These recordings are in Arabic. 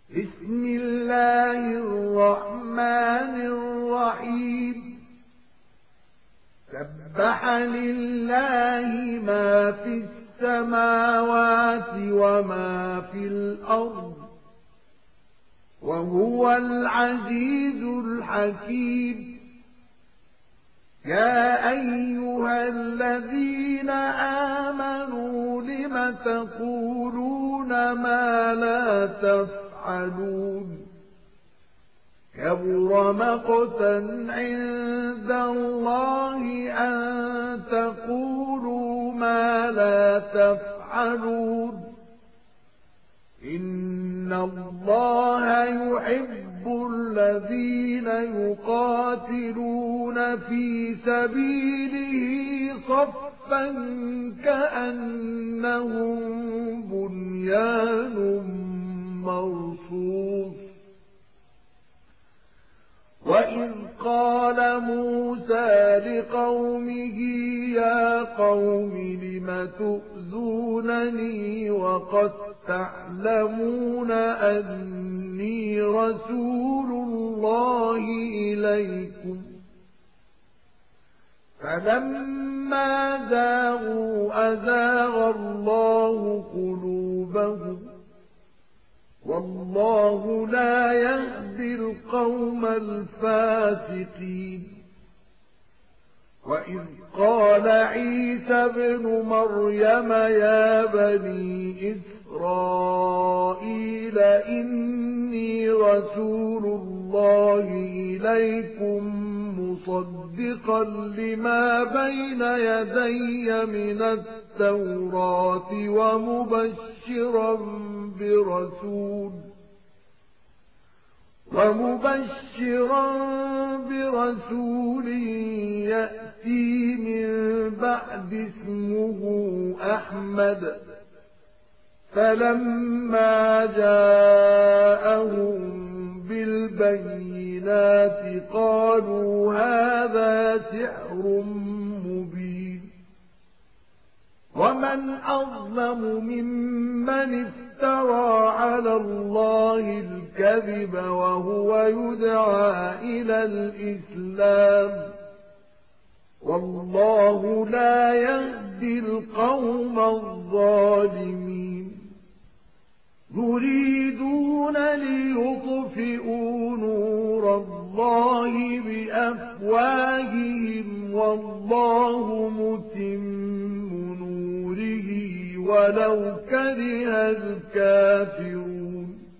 بسم الله الرحمن الرحيم سبح لله ما في السماوات وما في الأرض وهو العزيز الحكيم يا أيها الذين آمنوا لم تقولون ما لا تفعلون كبر مقتا عند الله أن تقولوا ما لا تفعلون إن الله يحب الذين يقاتلون في سبيله صفا كأنهم بنيان مرصوص وإذ قال موسى لقومه يا قوم لم تؤذونني وقد تعلمون أني رسول الله إليكم فلما زاغوا أزاغ الله قلوبهم والله لا يهدي القوم الفاسقين وإذ قال عيسى ابن مريم يا بني إسرائيل إني رسول الله إليكم مصدقا لما بين يدي من التوراة ومبشرا برسول يأتي من بعد اسمه أحمد فلما جاءهم بالبينات قالوا هذا سحر مبين ومن أظلم ممن افترى على الله الكذب وهو يدعى إلى الإسلام والله لا يهدي القوم الظالمين يريدون ليطفئوا نور الله بأفواههم والله متم نوره ولو كره الكافرون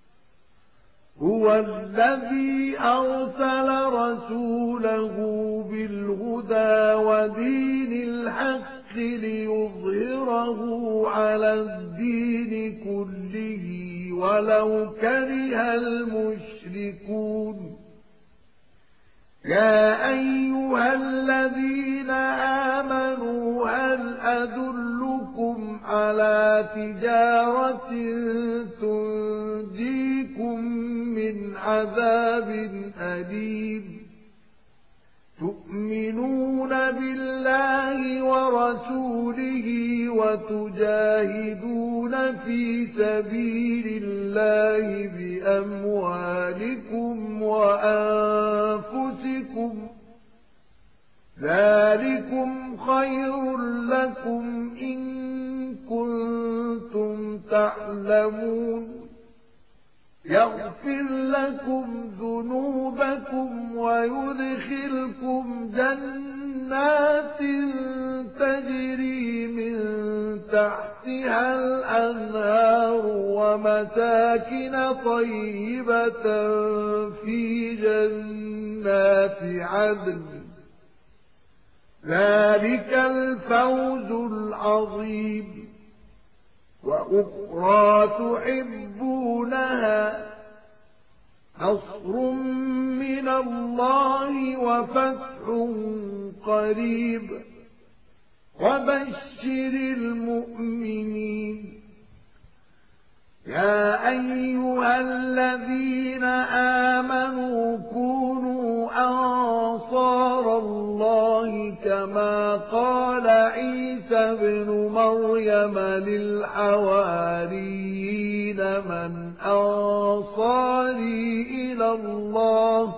هو الذي أرسل رسوله بالهدى ودين الحق ليظهره على الدين كله ولو كره المشركون يا أيها الذين آمنوا هل أدلكم على تجارة تنجيكم من عذاب أليم تؤمنون بالله ورسوله وتجاهدون في سبيل الله بأموالكم وأنفسكم ذلكم خير لكم إن كنتم تعلمون يغفر لكم ذنوبكم ويدخلكم جنات تجري من تحتها الأنهار ومساكن طيبة في جنات عدن ذلك الفوز العظيم وأخرى تحبونها نصر من الله وفتح قريب وبشر المؤمنين يا أيها الذين آمنوا كونوا أنصار الله كما قال عيسى ابن مريم للحواريين من أنصاري إلى الله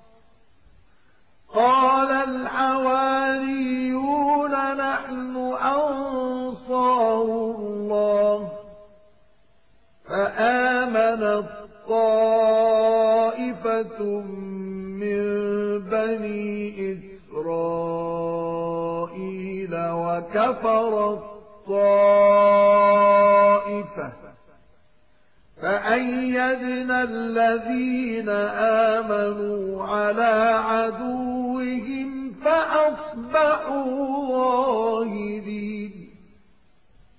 قال الحواريون نحن أنصار الله فآمنت طائفة من بني إسرائيل وكفرت طائفة فأيدنا الذين آمنوا على عدوهم فأصبحوا ظاهرين